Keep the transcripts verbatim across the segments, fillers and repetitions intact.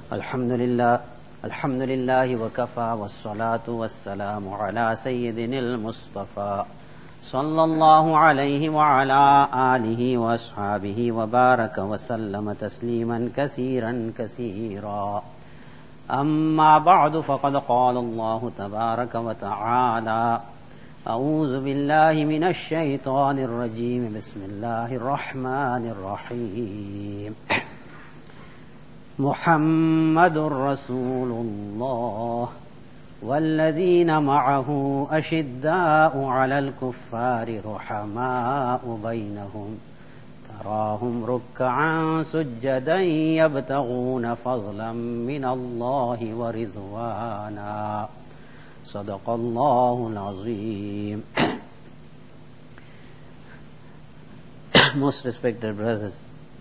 الحمد لله الحمد لله وكفى والصلاة والسلام على سيدنا المصطفى صلى الله عليه وعلى آله وأصحابه وبارك وسلم تسليما كثيرا كثيرا. أما بعد فقد قال الله تبارك وتعالى: أعوذ بالله من الشيطان الرجيم بسم الله الرحمن الرحيم. محمد رسول الله والذين معه أشداء على الكفار رحماء بينهم تراهم ركعا سجدا يبتغون فضلا من الله ورضوانا. صدق الله العظيم. Most respected brothers,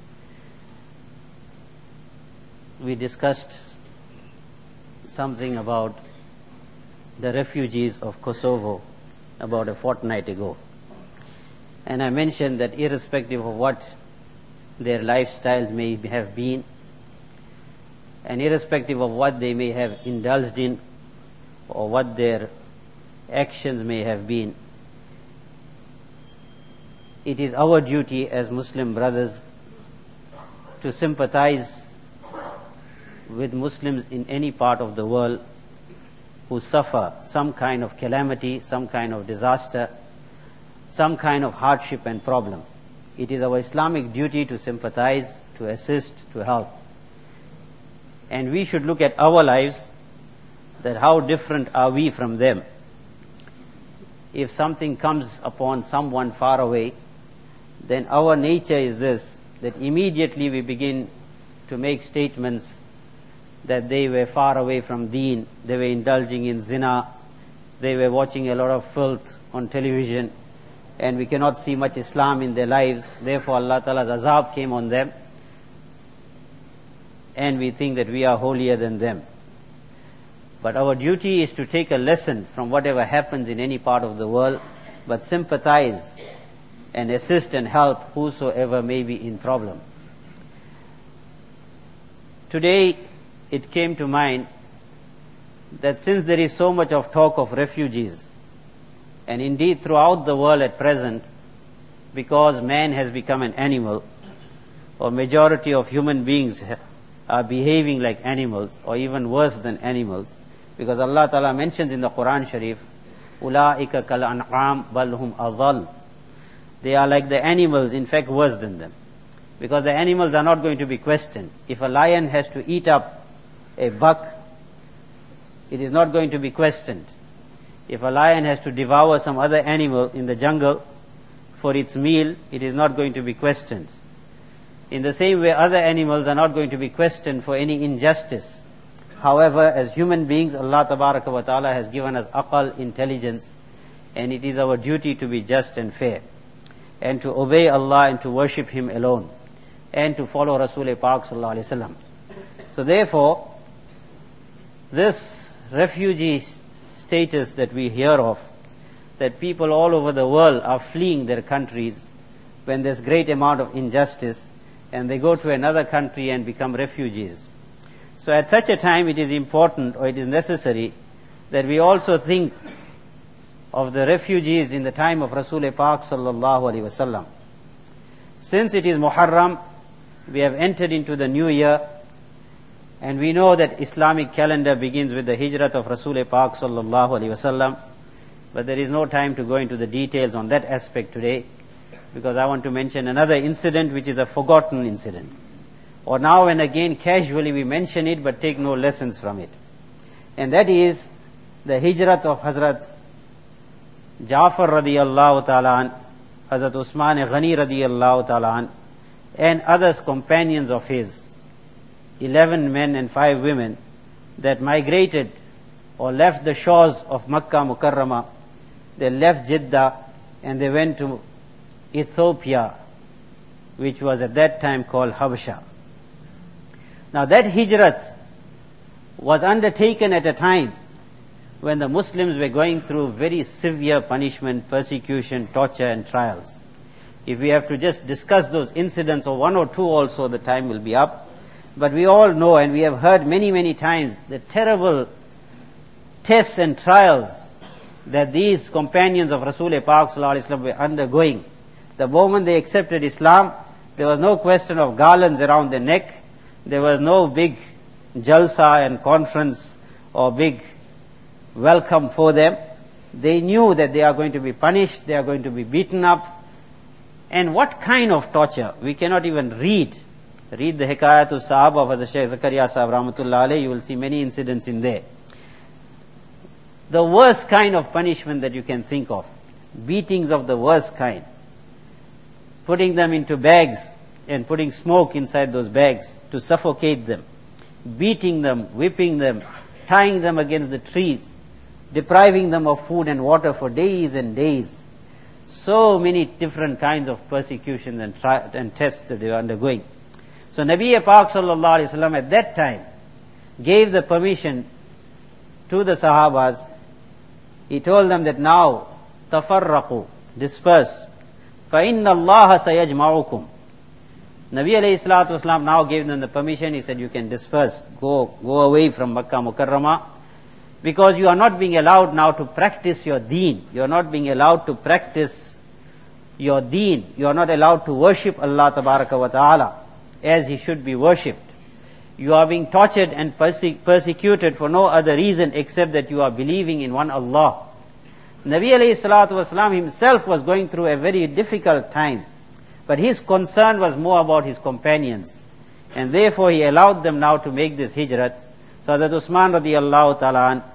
we discussed something about the refugees of Kosovo about a fortnight ago. And I mentioned that irrespective of what their lifestyles may have been, and irrespective of what they may have indulged in, or what their actions may have been, it is our duty as Muslim brothers to sympathize with Muslims in any part of the world who suffer some kind of calamity, some kind of disaster, some kind of hardship and problem. It is our Islamic duty to sympathize, to assist, to help. And we should look at our lives, that how different are we from them. If something comes upon someone far away, then our nature is this, that immediately we begin to make statements that they were far away from deen, they were indulging in zina, they were watching a lot of filth on television, and we cannot see much Islam in their lives, therefore Allah Ta'ala's azab came on them, and we think that we are holier than them. But our duty is to take a lesson from whatever happens in any part of the world, but sympathize and assist and help whosoever may be in problem. Today, it came to mind that since there is so much of talk of refugees, and indeed throughout the world at present, because man has become an animal, or majority of human beings are behaving like animals, or even worse than animals, because Allah Ta'ala mentions in the Quran Sharif, Ula'ika kal an'am bal hum azal. They are like the animals, in fact worse than them. Because the animals are not going to be questioned. If a lion has to eat up a buck, it is not going to be questioned. If a lion has to devour some other animal in the jungle for its meal, it is not going to be questioned. In the same way, other animals are not going to be questioned for any injustice. However, as human beings, Allah Tabaraka wa Ta'ala has given us aqal, intelligence, and it is our duty to be just and fair, and to obey Allah and to worship Him alone, and to follow Rasul Pak Sallallahu Alaihi Wasallam. So therefore, this refugee status that we hear of, that people all over the world are fleeing their countries when there's great amount of injustice, and they go to another country and become refugees. So at such a time it is important, or it is necessary, that we also think of the refugees in the time of Rasul Pak Sallallahu Alaihi Wasallam. Since it is Muharram, we have entered into the new year, and we know that Islamic calendar begins with the hijrat of Rasul Pak Sallallahu Alaihi Wasallam, but there is no time to go into the details on that aspect today, because I want to mention another incident which is a forgotten incident. Or now and again casually we mention it but take no lessons from it. And that is the hijrat of Hazrat Ja'far radiyallahu ta'ala an, Hazrat Usman Ghani radiyallahu ta'ala an, and others companions of his, eleven men and five women, that migrated or left the shores of Makkah Mukarramah. They left Jeddah and they went to Ethiopia, which was at that time called Habasha. Now that hijrat was undertaken at a time when the Muslims were going through very severe punishment, persecution, torture and trials. If we have to just discuss those incidents, or one or two also, the time will be up. But we all know, and we have heard many, many times, the terrible tests and trials that these companions of Rasul-e Pak sallallahu alaihi wasallam were undergoing. The moment they accepted Islam, there was no question of garlands around their neck. There was no big jalsa and conference or big welcome for them. They knew that they are going to be punished, they are going to be beaten up. And what kind of torture? We cannot even read. Read the Hikayatul Sahaba of Hazrat Shaykh Zakaria Sahab Rahmatullah Alayhi, you will see many incidents in there. The worst kind of punishment that you can think of. Beatings of the worst kind. Putting them into bags and putting smoke inside those bags to suffocate them. Beating them, whipping them, tying them against the trees, depriving them of food and water for days and days. So many different kinds of persecutions and, tri- and tests that they were undergoing. So Nabi Pak sallallahu alaihi wasallam at that time gave the permission to the Sahabas. He told them that now, tafarraqu, disperse. فَإِنَّ اللَّهَ سَيَجْمَعُكُمْ. Nabi alayhi salatu wasalam now gave them the permission. He said, you can disperse, go, go away from Makkah Mukarramah, because you are not being allowed now to practice your deen. You are not being allowed to practice your deen. You are not allowed to worship Allah tabaraka wa ta'ala as He should be worshipped. You are being tortured and perse- persecuted for no other reason except that you are believing in one Allah. Nabi alayhi salatu wasalam himself was going through a very difficult time, but his concern was more about his companions, and therefore he allowed them now to make this hijrat. So that Usman radiyallahu ta'ala an,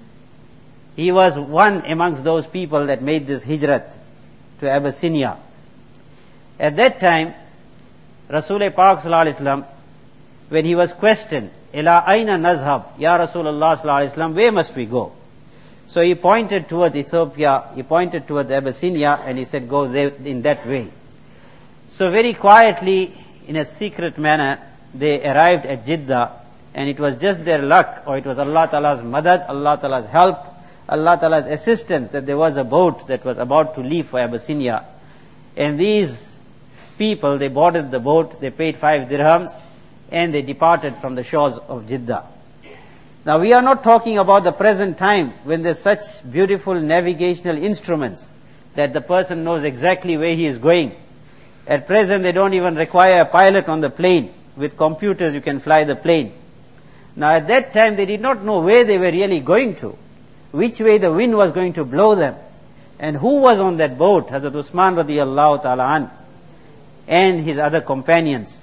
he was one amongst those people that made this hijrat to Abyssinia. At that time, Rasul-e Pak sallallahu alaihi wasallam, when he was questioned, Ila aina nazhab, Ya Rasulullah sallallahu alaihi wasallam, where must we go? So he pointed towards Ethiopia, he pointed towards Abyssinia, and he said, go there in that way. So very quietly, in a secret manner, they arrived at Jeddah, and it was just their luck, or it was Allah Ta'ala's madad, Allah Ta'ala's help, Allah Ta'ala's assistance, that there was a boat that was about to leave for Abyssinia. And these people, they boarded the boat, they paid five dirhams, and they departed from the shores of Jeddah. Now we are not talking about the present time when there's such beautiful navigational instruments that the person knows exactly where he is going. At present they don't even require a pilot on the plane. With computers you can fly the plane. Now at that time they did not know where they were really going to, which way the wind was going to blow them, and who was on that boat, Hazrat Usman radiyallahu ta'ala an, and his other companions.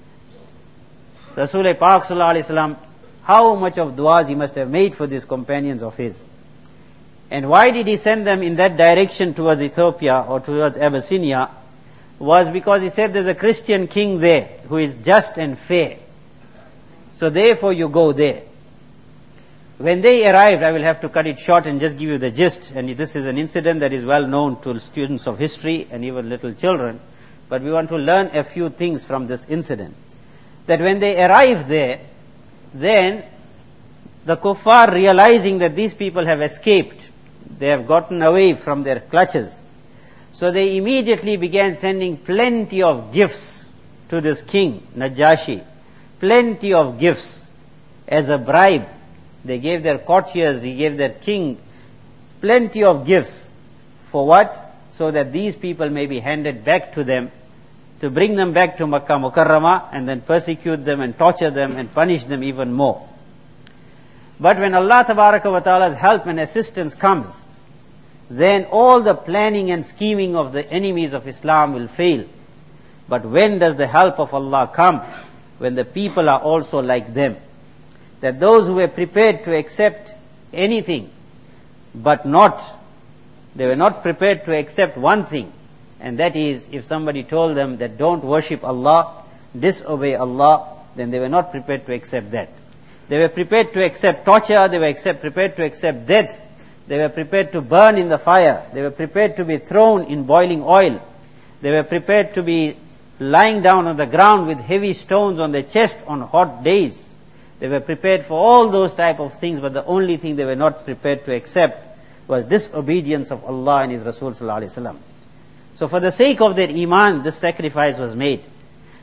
Rasul-e Pak sallallahu alaihi wasallam, how much of du'as he must have made for these companions of his. And why did he send them in that direction towards Ethiopia or towards Abyssinia? Was because he said there's a Christian king there who is just and fair. So therefore you go there. When they arrived, I will have to cut it short and just give you the gist. And this is an incident that is well known to students of history and even little children. But we want to learn a few things from this incident. That when they arrived there, then the kuffar, realizing that these people have escaped, they have gotten away from their clutches, so they immediately began sending plenty of gifts to this king, Najashi. Plenty of gifts as a bribe. They gave their courtiers, they gave their king plenty of gifts. For what? So that these people may be handed back to them, to bring them back to Makkah Mukarramah and then persecute them and torture them and punish them even more. But when Allah Tabaraka wa Ta'ala's help and assistance comes, then all the planning and scheming of the enemies of Islam will fail. But when does the help of Allah come? When the people are also like them. That those who were prepared to accept anything, but not, they were not prepared to accept one thing, and that is, if somebody told them that don't worship Allah, disobey Allah, then they were not prepared to accept that. They were prepared to accept torture, they were accept, prepared to accept death, they were prepared to burn in the fire, they were prepared to be thrown in boiling oil, they were prepared to be lying down on the ground with heavy stones on their chest on hot days. They were prepared for all those type of things, but the only thing they were not prepared to accept was disobedience of Allah and His Rasul sallallahu alaihi wasallam. So for the sake of their iman, this sacrifice was made.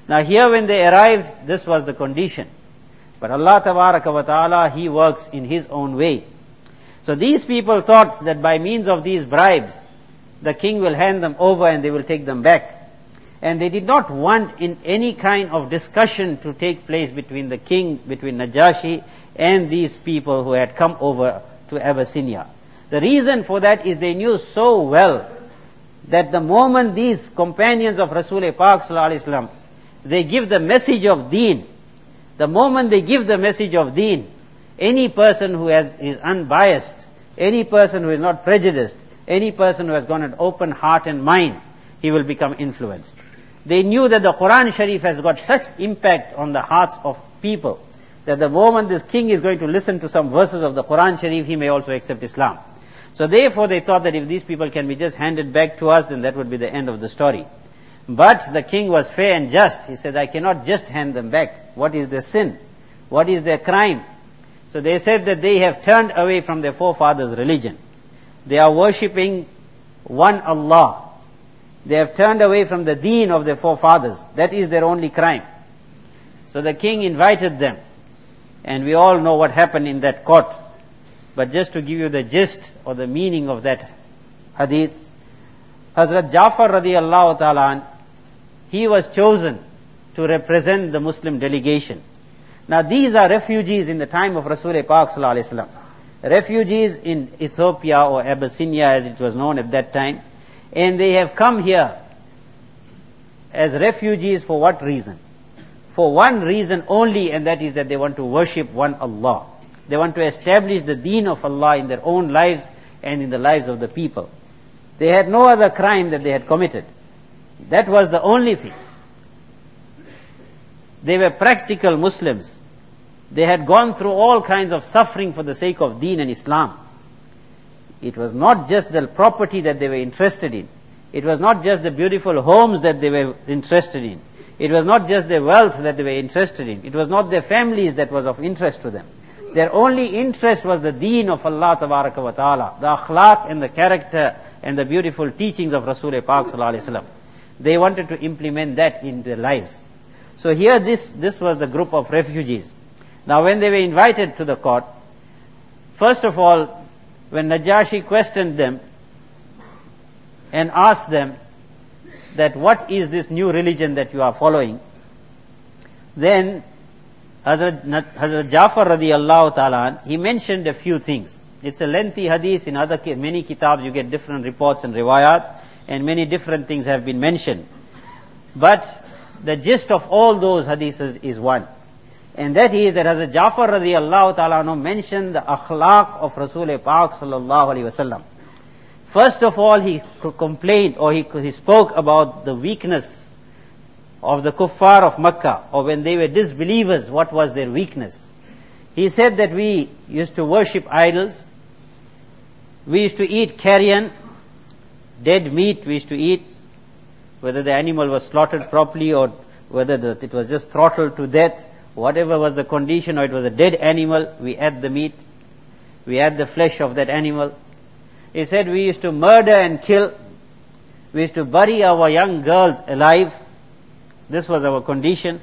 Now here when they arrived, this was the condition. But Allah Tabaraka wa Ta'ala, He works in His own way. So these people thought that by means of these bribes, the king will hand them over and they will take them back. And they did not want in any kind of discussion to take place between the king, between Najashi and these people who had come over to Abyssinia. The reason for that is they knew so well that the moment these companions of Rasul Pak Sallallahu Alaihi Wasallam, they give the message of deen, the moment they give the message of deen, any person who has, is unbiased, any person who is not prejudiced, any person who has got an open heart and mind, he will become influenced. They knew that the Quran Sharif has got such impact on the hearts of people that the moment this king is going to listen to some verses of the Quran Sharif, he may also accept Islam. So therefore they thought that if these people can be just handed back to us, then that would be the end of the story. But the king was fair and just. He said, I cannot just hand them back. What is their sin? What is their crime? So they said that they have turned away from their forefathers' religion. They are worshipping one Allah. They have turned away from the deen of their forefathers. That is their only crime. So the king invited them. And we all know what happened in that court. But just to give you the gist or the meaning of that hadith, Hazrat Jafar radiallahu ta'ala, he was chosen to represent the Muslim delegation. Now these are refugees in the time of Rasul Pak Sallallahu Alaihi Wasallam. Refugees in Ethiopia or Abyssinia as it was known at that time. And they have come here as refugees for what reason? For one reason only, and that is that they want to worship one Allah. They want to establish the deen of Allah in their own lives and in the lives of the people. They had no other crime that they had committed. That was the only thing. They were practical Muslims. They had gone through all kinds of suffering for the sake of deen and Islam. It was not just the property that they were interested in. It was not just the beautiful homes that they were interested in. It was not just their wealth that they were interested in. It was not their families that was of interest to them. Their only interest was the deen of Allah Tabaraka wa Ta'ala, the akhlaq and the character and the beautiful teachings of Rasul Pak Sallallahu Alaihi Wasallam. They wanted to implement that in their lives. So here this, this was the group of refugees. Now when they were invited to the court, first of all, when Najashi questioned them and asked them that what is this new religion that you are following, then Hazrat, Hazrat Jafar radiallahu ta'ala, he mentioned a few things. It's a lengthy hadith. In other many kitabs you get different reports and riwayat, and many different things have been mentioned. But the gist of all those hadiths is one. And that is that Hazrat Jafar radiallahu ta'ala mentioned the akhlaq of Rasul Pak sallallahu alaihi wasallam. First of all, he complained or he, he spoke about the weakness of the kuffar of Makkah, or when they were disbelievers, what was their weakness. He said that we used to worship idols, we used to eat carrion, dead meat we used to eat, whether the animal was slaughtered properly or whether the, it was just throttled to death, whatever was the condition, or it was a dead animal, we ate the meat, we ate the flesh of that animal. He said we used to murder and kill, we used to bury our young girls alive. This was our condition.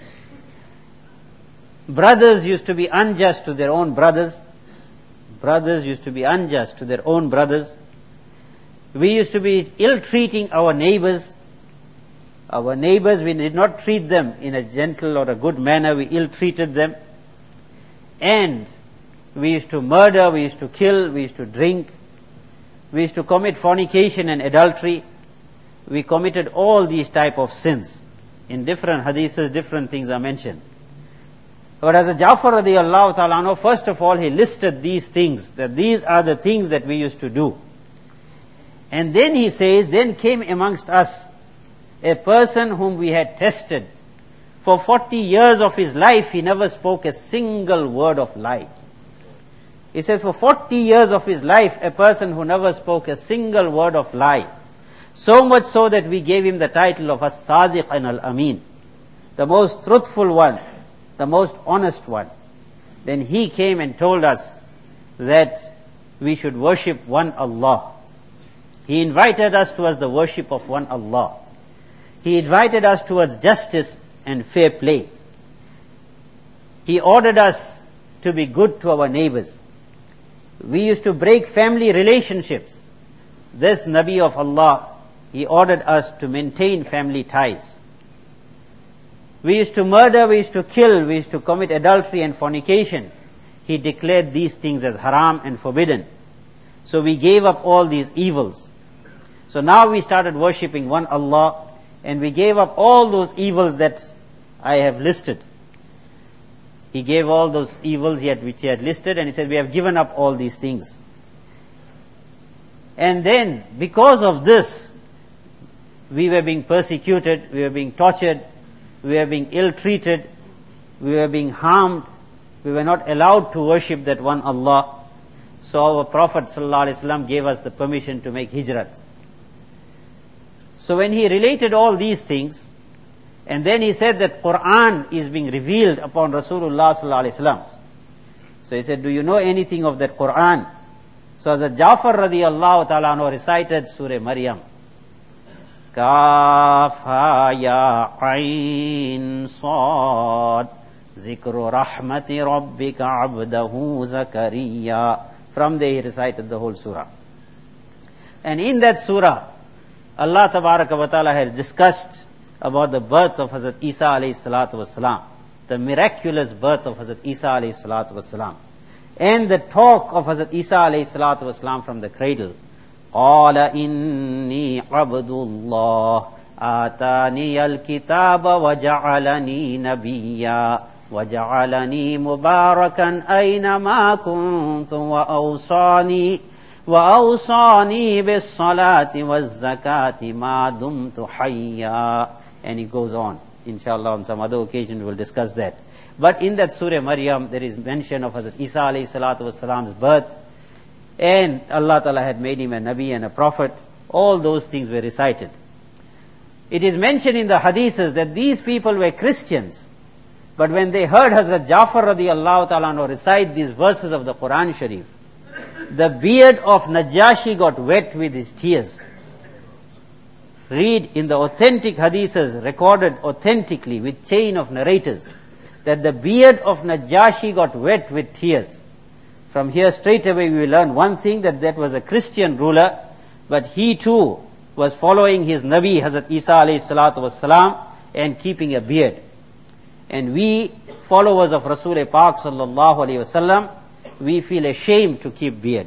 Brothers used to be unjust to their own brothers. Brothers used to be unjust to their own brothers. We used to be ill-treating our neighbors. Our neighbors, we did not treat them in a gentle or a good manner. We ill-treated them. And we used to murder, we used to kill, we used to drink. We used to commit fornication and adultery. We committed all these type of sins. In different hadiths, different things are mentioned. But as a Jafar radiallahu ta'ala, first of all, he listed these things, that these are the things that we used to do. And then he says, then came amongst us a person whom we had tested. For forty years of his life, he never spoke a single word of lie. He says, for forty years of his life, a person who never spoke a single word of lie. So much so that we gave him the title of As-Sadiq and Al-Amin, the most truthful one, the most honest one. Then he came and told us that we should worship one Allah. He invited us towards the worship of one Allah. He invited us towards justice and fair play. He ordered us to be good to our neighbors. We used to break family relationships. This Nabi of Allah, he ordered us to maintain family ties. We used to murder, we used to kill, we used to commit adultery and fornication. He declared these things as haram and forbidden. So we gave up all these evils. So now we started worshipping one Allah, and we gave up all those evils that I have listed. He gave all those evils yet which he had listed, and he said, we have given up all these things. And then, because of this, we were being persecuted, we were being tortured, we were being ill-treated, we were being harmed, we were not allowed to worship that one Allah. So our Prophet ﷺ gave us the permission to make hijrat. So when he related all these things, and then he said that Quran is being revealed upon Rasulullah ﷺ. So he said, do you know anything of that Quran? So Hazrat Jafar radiyallahu ta'ala anhu recited Surah Maryam. Kaf ha ya ayn sad zikru rahmati rabbika abdahu Zakariya. From there he recited the whole surah. And in that surah, Allah tabaraka wa ta'ala had discussed about the birth of Hazrat Isa alayhi salatu wasalam, the miraculous birth of Hazrat Isa alayhi salatu wasalam, and the talk of Hazrat Isa alayhi salatu wasalam from the cradle. قَالَ إِنِّي عَبْدُ اللَّهِ آتَانِيَ الْكِتَابَ وَجَعَلَنِي نَبِيًّا وَجَعَلَنِي مُبَارَكًا أَيْنَمَا كُنْتُ وَأَوْصَانِي وَأَوْصَانِي بِالصَّلَاةِ وَالزَّكَاةِ مَا دُمْتُ حَيًّا. And he goes on. Inshallah, on some other occasion we will discuss that. But in that Surah Maryam, there is mention of Hazrat Isa alayhi salatu wasalam's birth, and Allah Ta'ala had made him a Nabi and a Prophet. All those things were recited. It is mentioned in the hadiths that these people were Christians, but when they heard Hazrat Jafar radiyallahu ta'ala anhu recite these verses of the Quran Sharif, the beard of Najashi got wet with his tears. Read in the authentic hadiths recorded authentically with chain of narrators that the beard of Najashi got wet with tears. From here straight away we will learn one thing, that that was a Christian ruler, but he too was following his Nabi Hazrat Isa alayhi salatu wasalam and keeping a beard. And we, followers of Rasul Pak sallallahu alayhi wasallam, we feel ashamed to keep beard.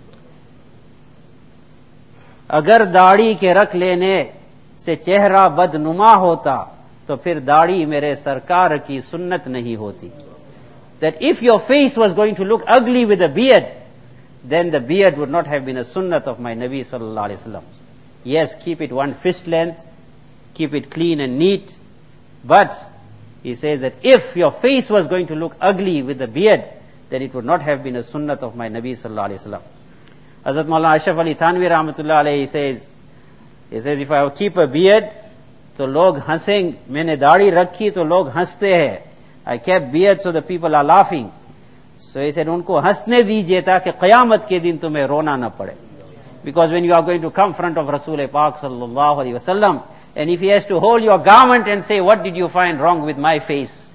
अगर दाढ़ी के रख लेने से चेहरा बदनुमा होता तो फिर दाढ़ी मेरे सरकार की सुन्नत नहीं होती. That if your face was going to look ugly with a beard, then the beard would not have been a sunnat of my Nabi sallallahu alayhi wasallam. Yes, keep it one fist length, keep it clean and neat, but he says that if your face was going to look ugly with the beard, then it would not have been a sunnat of my Nabi sallallahu alayhi wasallam. Hazrat Maulana Ashraf Ali Thanvi rahmatullah alayhi says, he says, if I keep a beard, तो लोग हंसेंगे, मैंने दाढ़ी रखी तो लोग हंसते हैं. I kept beard so the people are laughing. So he said, उनको हंसने दीजिए ताकि क़यामत के दिन तुम्हें रोना न पड़े. Because when you are going to come in front of Rasul Pak sallallahu alaihi wasallam, and if he has to hold your garment and say, what did you find wrong with my face?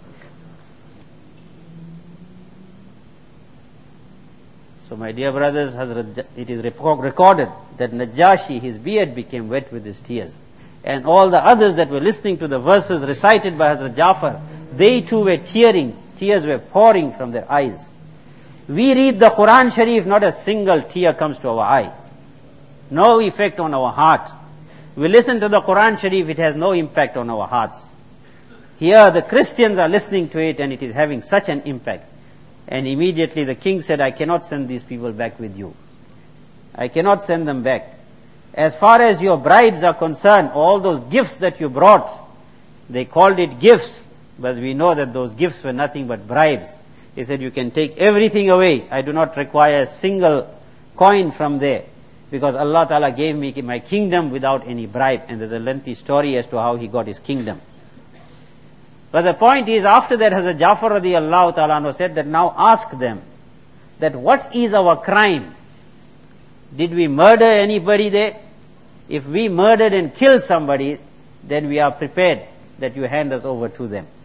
So my dear brothers, Hazrat, it is recorded that Najashi, his beard became wet with his tears. And all the others that were listening to the verses recited by Hazrat Jafar, they too were tearing, tears were pouring from their eyes. We read the Quran Sharif, not a single tear comes to our eye. No effect on our heart. We listen to the Quran Sharif, it has no impact on our hearts. Here the Christians are listening to it and it is having such an impact. And immediately the king said, I cannot send these people back with you. I cannot send them back. As far as your bribes are concerned, all those gifts that you brought, they called it gifts, but we know that those gifts were nothing but bribes. He said, you can take everything away. I do not require a single coin from there, because Allah Ta'ala gave me my kingdom without any bribe. And there's a lengthy story as to how he got his kingdom. But the point is, after that Hazrat Jafar radiyallahu ta'ala anhu said that now ask them that what is our crime? Did we murder anybody there? If we murdered and killed somebody, then we are prepared that you hand us over to them.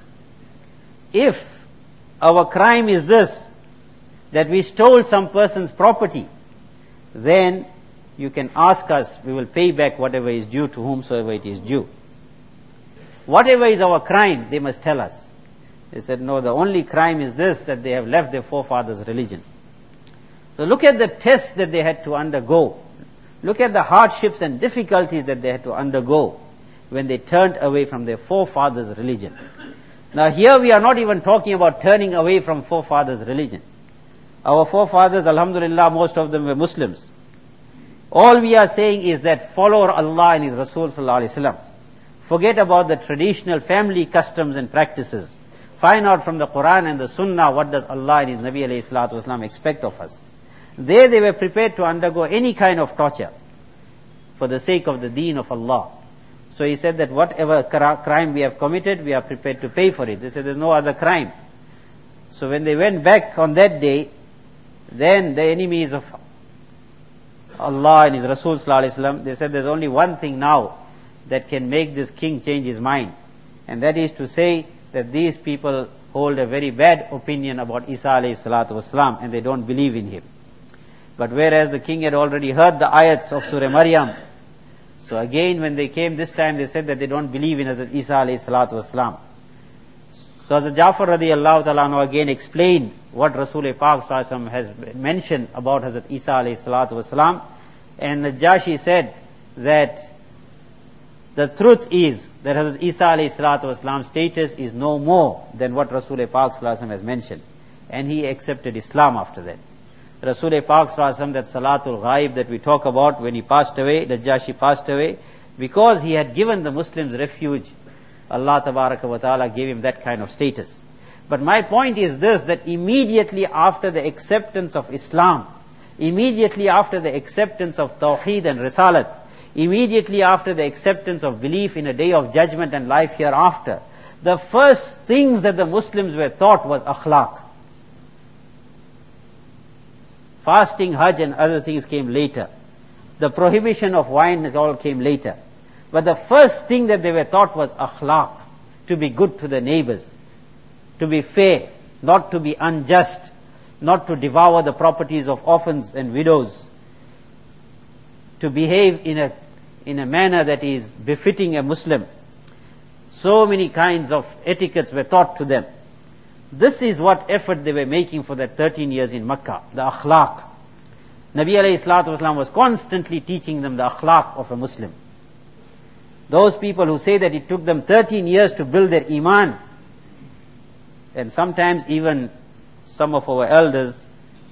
If our crime is this, that we stole some person's property, then you can ask us, we will pay back whatever is due to whomsoever it is due. Whatever is our crime, they must tell us. They said, no, the only crime is this, that they have left their forefathers' religion. So look at the tests that they had to undergo. Look at the hardships and difficulties that they had to undergo when they turned away from their forefathers' religion. Now here we are not even talking about turning away from forefathers' religion. Our forefathers, alhamdulillah, most of them were Muslims. All we are saying is that follow Allah and His Rasul sallallahu alaihi wasallam. Forget about the traditional family customs and practices. Find out from the Quran and the Sunnah what does Allah and His Nabi alayhi salatu wasalam expect of us. There they were prepared to undergo any kind of torture for the sake of the deen of Allah. So he said that whatever crime we have committed, we are prepared to pay for it. They said there's no other crime. So when they went back on that day, then the enemies of Allah and His Rasul sallallahu alaihi wasallam, they said there's only one thing now that can make this king change his mind. And that is to say that these people hold a very bad opinion about Isa alayhi salatu wasalam and they don't believe in him. But whereas the king had already heard the ayats of Surah Maryam, so again when they came this time they said that they don't believe in Hazrat Isa alayhi salatu wasalam. So Hazrat Jafar radiyallahu ta'ala anhu again explained what Rasul Pak sallallahu alaihi wasallam has mentioned about Hazrat Isa alayhi salatu wasalam, and Najashi said that the truth is that Hazrat Isa alayhi salatu wasalam's status is no more than what Rasul Pak sallallahu alaihi wasallam has mentioned, and he accepted Islam after that. Rasul Pak sallallahu alaihi wasallam, that Salatul Ghaib that we talk about, when he passed away, Najashi passed away, because he had given the Muslims refuge, Allah Tabaraka wa Ta'ala gave him that kind of status. But my point is this, that immediately after the acceptance of Islam, immediately after the acceptance of Tawheed and Risalat, immediately after the acceptance of belief in a day of judgment and life hereafter, the first things that the Muslims were taught was akhlaq. Fasting, Hajj and other things came later. The prohibition of wine all came later. But the first thing that they were taught was akhlaq, to be good to the neighbors, to be fair, not to be unjust, not to devour the properties of orphans and widows, to behave in a in a manner that is befitting a Muslim. So many kinds of etiquettes were taught to them. This is what effort they were making for that thirteen years in Makkah, the akhlaq. Nabi alayhi salatu wasalam was constantly teaching them the akhlaq of a Muslim. Those people who say that it took them thirteen years to build their iman, and sometimes even some of our elders,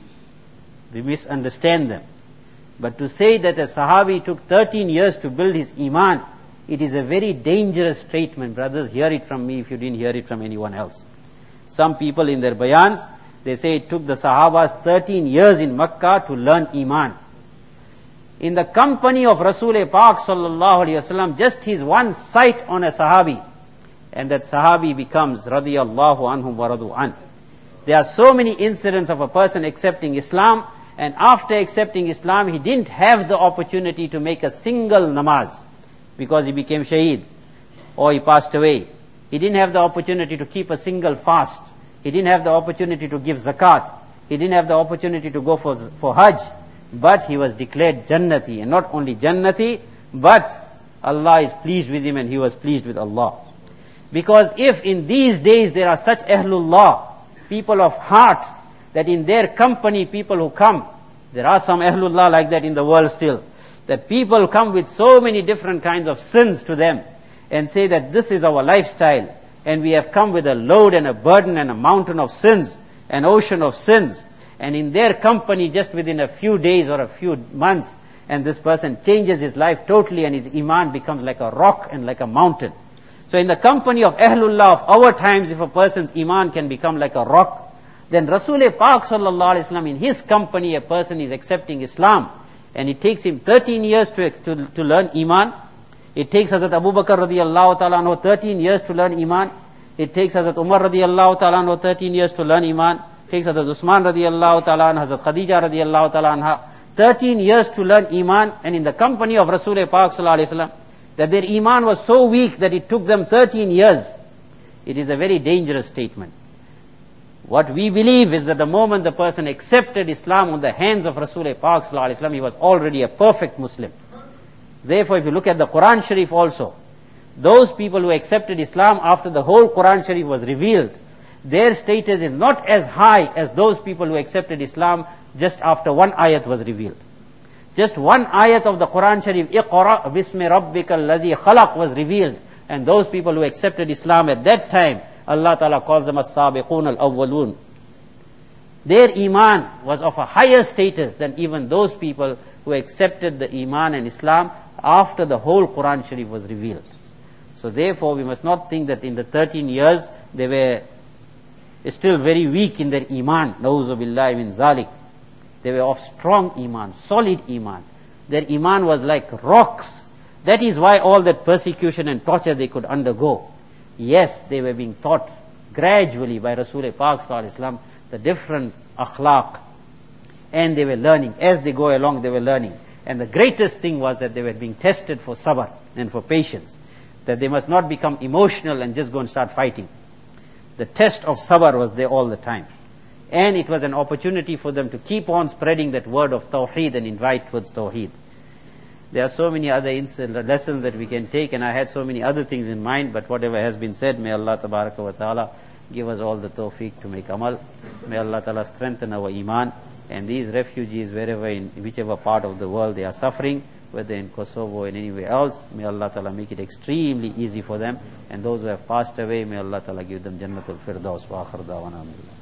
we misunderstand them. But to say that a Sahabi took thirteen years to build his iman, it is a very dangerous statement. Brothers, hear it from me if you didn't hear it from anyone else. Some people in their bayans, they say it took the Sahabas thirteen years in Makkah to learn iman. In the company of Rasul Pak sallallahu alaihi wasallam, just his one sight on a Sahabi, and that Sahabi becomes radiyallahu anhum wa radu an. There are so many incidents of a person accepting Islam, and after accepting Islam, he didn't have the opportunity to make a single namaz because he became shaheed or he passed away. He didn't have the opportunity to keep a single fast. He didn't have the opportunity to give zakat. He didn't have the opportunity to go for, for Hajj. But he was declared Jannati. And not only Jannati, but Allah is pleased with him and he was pleased with Allah. Because if in these days there are such Ahlullah, people of heart, that in their company people who come, there are some Ahlullah like that in the world still, that people come with so many different kinds of sins to them and say that this is our lifestyle and we have come with a load and a burden and a mountain of sins, an ocean of sins, and in their company just within a few days or a few months, and this person changes his life totally and his iman becomes like a rock and like a mountain. So in the company of Ahlullah of our times, if a person's iman can become like a rock, then Rasul Pak sallallahu alaihi wasallam, in his company a person is accepting Islam, and it takes him thirteen years to, to, to learn iman. It takes Hazrat Abu Bakr radiyallahu ta'ala anhu thirteen years to learn iman. It takes Hazrat Umar radiyallahu ta'ala anhu thirteen years to learn iman. It takes Hazrat Usman radiyallahu ta'ala anhu, Hazrat Khadija radiyallahu ta'ala anha thirteen years to learn iman, and in the company of Rasul Pak sallallahu alaihi wasallam, that their iman was so weak that it took them thirteen years. It is a very dangerous statement. What we believe is that the moment the person accepted Islam on the hands of Rasulullah Pak sallallahu alaihi wasallam, he was already a perfect Muslim. Therefore, if you look at the Quran Sharif also, those people who accepted Islam after the whole Quran Sharif was revealed, their status is not as high as those people who accepted Islam just after one ayat was revealed. Just one ayat of the Quran Sharif, Iqra bismi rabbikal ladzi khalaq, was revealed, and those people who accepted Islam at that time, Allah Ta'ala calls them as-sabiqun al-awwalun. Their iman was of a higher status than even those people who accepted the iman and Islam after the whole Quran Sharif was revealed. So therefore, we must not think that in the thirteen years they were still very weak in their iman. Na'uzu billahi min zalik. They were of strong iman, solid iman. Their iman was like rocks. That is why all that persecution and torture they could undergo. Yes, they were being taught gradually by Rasulullah Pak sallallahu alaihi wasallam the different akhlaq, and they were learning. As they go along, they were learning. And the greatest thing was that they were being tested for sabr and for patience. That they must not become emotional and just go and start fighting. The test of sabr was there all the time. And it was an opportunity for them to keep on spreading that word of tawheed and invite towards tawheed. There are so many other lessons that we can take, and I had so many other things in mind, but whatever has been said, may Allah tabaraka wa ta'ala give us all the tawfiq to make amal. May Allah ta'ala strengthen our iman. And these refugees, wherever, in whichever part of the world they are suffering, whether in Kosovo or in anywhere else, may Allah ta'ala make it extremely easy for them. And those who have passed away, may Allah ta'ala give them Jannatul Firdaus wa akhir da'wana alhamdulillah.